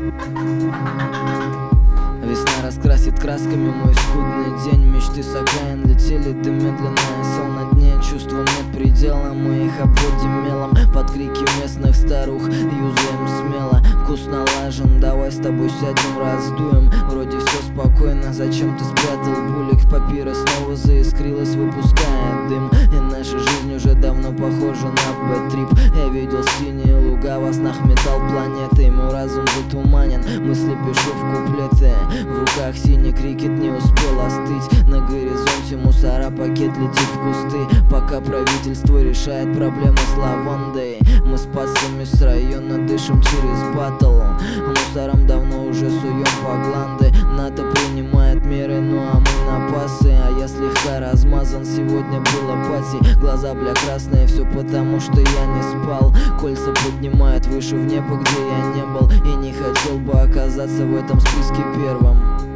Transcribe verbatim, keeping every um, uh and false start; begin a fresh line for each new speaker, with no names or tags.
Весна раскрасит красками мой скудный день. Мечты с окраин летели, ты медленно сел на дне. Чувствам нет предела, мы их обводим мелом. Под крики местных старух юзаем смело. Вкус налажен, давай с тобой сядем, раздуем. Вроде все спокойно, зачем ты спрятал пулик? Папира снова заискрилась, выпуская дым. И наша жизнь уже давно похожа на бэт-трип. Я видел синие луга, во снах металл планеты. Мой разум затуманен, мысли пишу в куплеты. В руках синий крикет не успел остыть. На горизонте мусора, пакет летит в кусты. Пока правительство решает проблемы с лавандой, мы с пассами с района дышим через баттл. Мусором давно уже суем по гланды. НАТО принимает меры, ну а мы на пасы. А я слегка размазан, сегодня было пати. Глаза бля красные, все потому что я не спал. Кольца поднимают выше в небо, где я не был. И не хотел бы оказаться в этом списке первым.